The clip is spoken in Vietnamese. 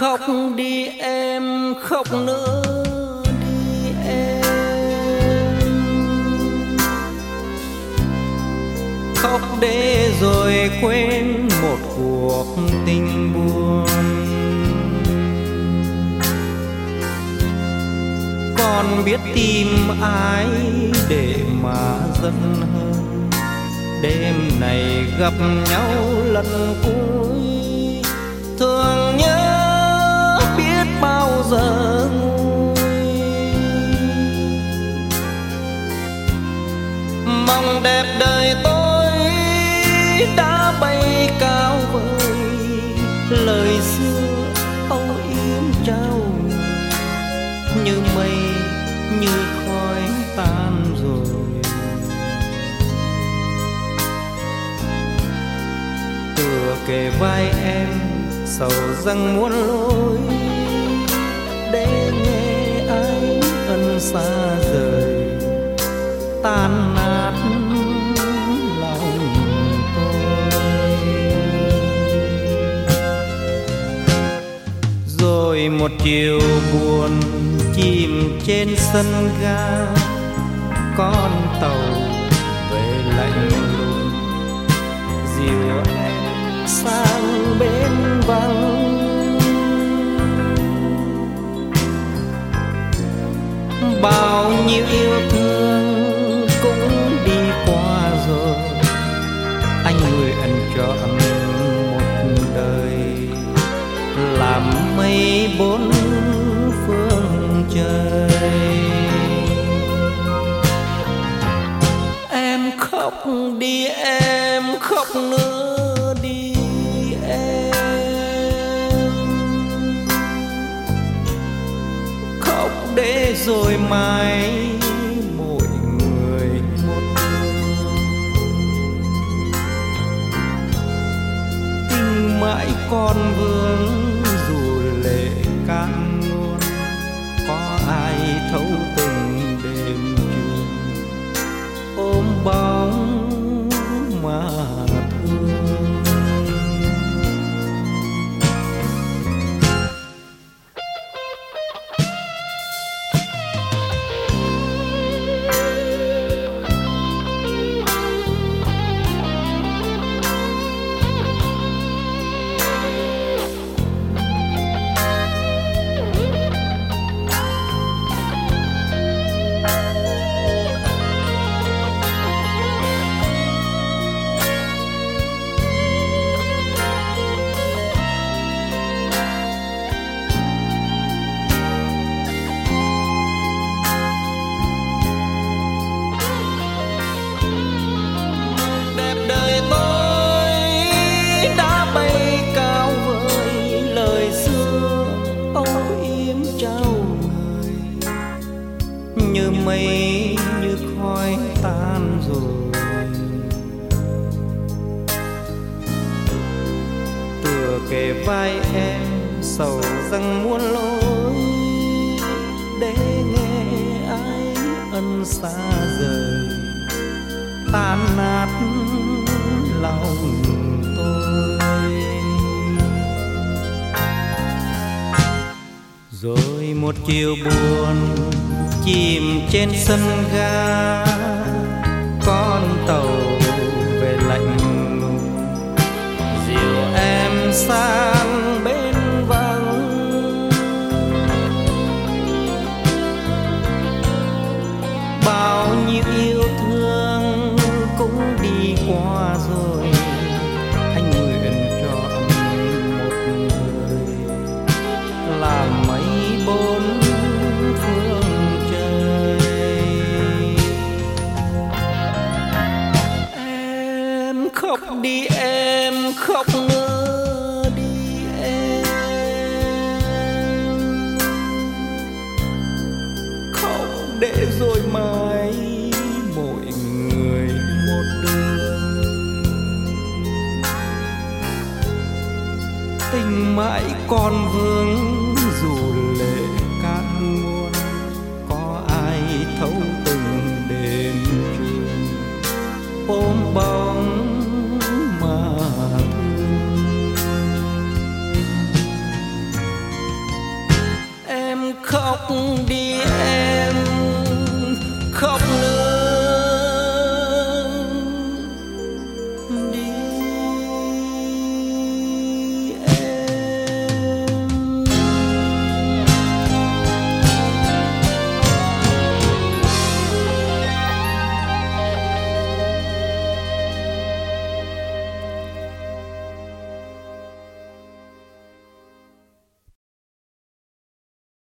Khóc đi em, khóc nữa đi em. Khóc để rồi quên một cuộc tình buồn. Còn biết tìm ai để mà giận hơn. Đêm này gặp nhau lần cuối, thương nhớ biết bao giờ nguôi. Mong đẹp đời tôi đã bay cao vời, lời xưa âu yếm trao như mây như khói tan rồi. Tựa kề vai em sầu rằng muôn lối, để nghe ai ân xa rời tan nát lòng tôi. Rồi một chiều buồn chìm trên sân ga, con tàu về lạnh lùng dìu em sang bên vắng. Bao nhiêu yêu thương cũng đi qua rồi, anh người ân trọn một đời làm mây bốn phương trời. Em khóc đi em, khóc nữa đi em. Khóc để rồi mai mỗi người một đường. Tình mãi còn vương dù lệ cạn nguồn, có ai thấu từng đêm trường ôm bóng mà thương. Như mây như khói tan rồi, tựa kề vai em sầu rằng muôn lối, để nghe ai ân xa rời tan nát lòng tôi. Rồi một chiều buồn chìm trên sân ga, con tàu về lạnh lùng dìu em sang bên vắng. Bao nhiêu yêu thương cũng đi qua rồi, anh nguyện chọn một người làm mấy bốn phương. Khóc đi em, khóc nữa đi em. Khóc để rồi mai mỗi người một đường. Tình mãi còn vương dù